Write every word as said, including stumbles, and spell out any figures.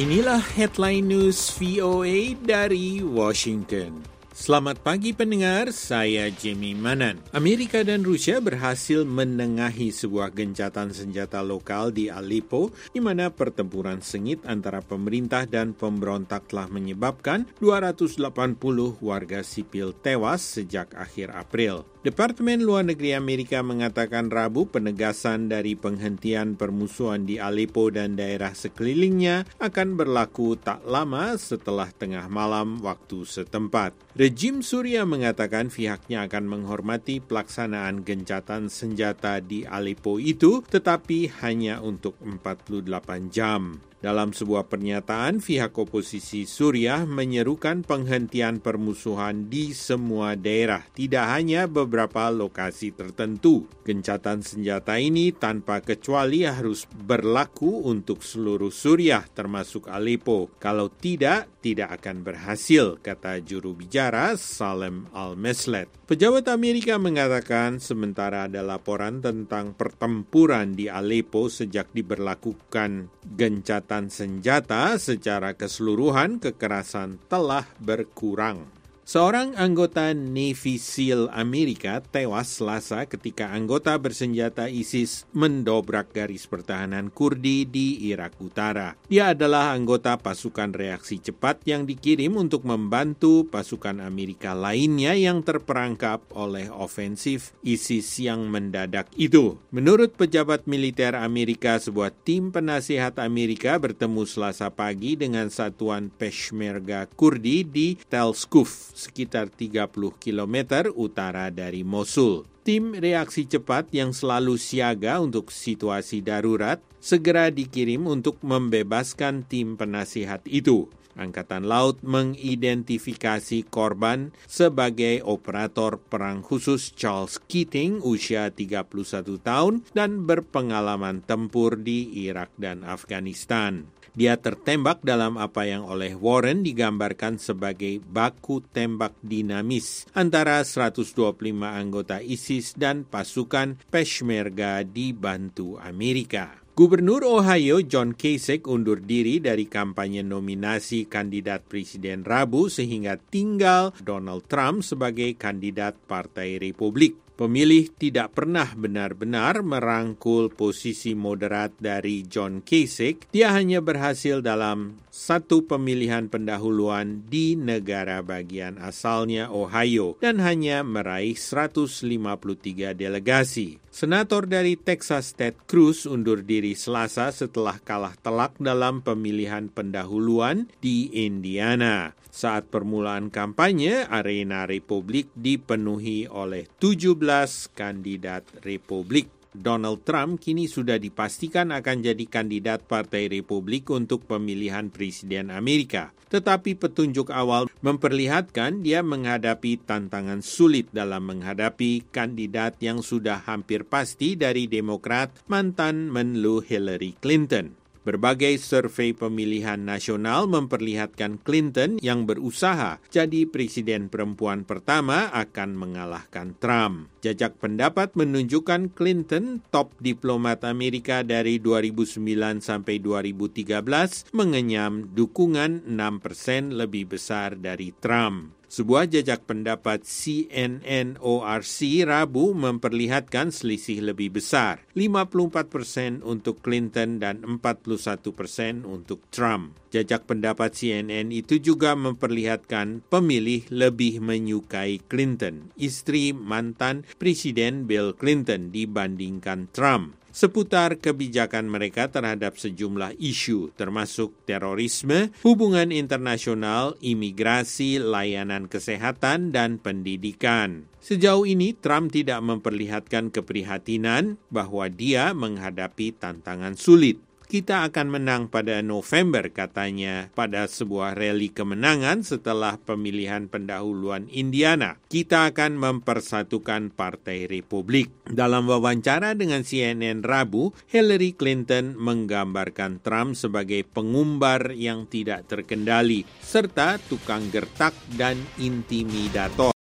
Inilah headline news V O A dari Washington. Selamat pagi pendengar, saya Jamie Manan. Amerika dan Rusia berhasil menengahi sebuah gencatan senjata lokal di Aleppo, di mana pertempuran sengit antara pemerintah dan pemberontak telah menyebabkan dua ratus delapan puluh warga sipil tewas sejak akhir April. Departemen Luar Negeri Amerika mengatakan Rabu penegasan dari penghentian permusuhan di Aleppo dan daerah sekelilingnya akan berlaku tak lama setelah tengah malam waktu setempat. Rejim Suriah mengatakan pihaknya akan menghormati pelaksanaan gencatan senjata di Aleppo itu, tetapi hanya untuk empat puluh delapan jam. Dalam sebuah pernyataan, pihak oposisi Suriah menyerukan penghentian permusuhan di semua daerah, tidak hanya beberapa lokasi tertentu. Gencatan senjata ini tanpa kecuali harus berlaku untuk seluruh Suriah, termasuk Aleppo. Kalau tidak, tidak akan berhasil, kata juru bicara Salem Al-Meslet. Pejabat Amerika mengatakan sementara ada laporan tentang pertempuran di Aleppo sejak diberlakukan gencatan senjata secara keseluruhan, kekerasan telah berkurang. Seorang anggota Navy SEAL Amerika tewas Selasa ketika anggota bersenjata ISIS mendobrak garis pertahanan Kurdi di Irak Utara. Dia adalah anggota pasukan reaksi cepat yang dikirim untuk membantu pasukan Amerika lainnya yang terperangkap oleh ofensif ISIS yang mendadak itu. Menurut pejabat militer Amerika, sebuah tim penasihat Amerika bertemu Selasa pagi dengan satuan Peshmerga Kurdi di Tel Skuf, sekitar tiga puluh kilometer utara dari Mosul. Tim reaksi cepat yang selalu siaga untuk situasi darurat segera dikirim untuk membebaskan tim penasihat itu. Angkatan Laut mengidentifikasi korban sebagai operator perang khusus Charles Keating, usia tiga puluh satu tahun dan berpengalaman tempur di Irak dan Afghanistan. Dia tertembak dalam apa yang oleh Warren digambarkan sebagai baku tembak dinamis antara seratus dua puluh lima anggota ISIS dan pasukan Peshmerga dibantu Amerika. Gubernur Ohio John Kasich undur diri dari kampanye nominasi kandidat presiden Rabu sehingga tinggal Donald Trump sebagai kandidat Partai Republik. Pemilih tidak pernah benar-benar merangkul posisi moderat dari John Kasich. Dia hanya berhasil dalam satu pemilihan pendahuluan di negara bagian asalnya Ohio dan hanya meraih seratus lima puluh tiga delegasi. Senator dari Texas Ted Cruz undur diri Selasa setelah kalah telak dalam pemilihan pendahuluan di Indiana. Saat permulaan kampanye, arena Republik dipenuhi oleh tujuh belas kandidat Republik. Donald Trump kini sudah dipastikan akan jadi kandidat Partai Republik untuk pemilihan Presiden Amerika. Tetapi petunjuk awal memperlihatkan dia menghadapi tantangan sulit dalam menghadapi kandidat yang sudah hampir pasti dari Demokrat, mantan Menlu Hillary Clinton. Berbagai survei pemilihan nasional memperlihatkan Clinton yang berusaha jadi presiden perempuan pertama akan mengalahkan Trump. Jajak pendapat menunjukkan Clinton, top diplomat Amerika dari dua ribu sembilan sampai dua ribu tiga belas, mengenyam dukungan enam persen lebih besar dari Trump. Sebuah jajak pendapat C N N O R C Rabu memperlihatkan selisih lebih besar, lima puluh empat persen untuk Clinton dan empat puluh satu persen untuk Trump. Jajak pendapat C N N itu juga memperlihatkan pemilih lebih menyukai Clinton, istri mantan Presiden Bill Clinton, dibandingkan Trump. Seputar kebijakan mereka terhadap sejumlah isu, termasuk terorisme, hubungan internasional, imigrasi, layanan kesehatan, dan pendidikan. Sejauh ini, Trump tidak memperlihatkan keprihatinan bahwa dia menghadapi tantangan sulit. Kita akan menang pada November, katanya pada sebuah rally kemenangan setelah pemilihan pendahuluan Indiana. Kita akan mempersatukan Partai Republik. Dalam wawancara dengan C N N Rabu, Hillary Clinton menggambarkan Trump sebagai pengumbar yang tidak terkendali, serta tukang gertak dan intimidator.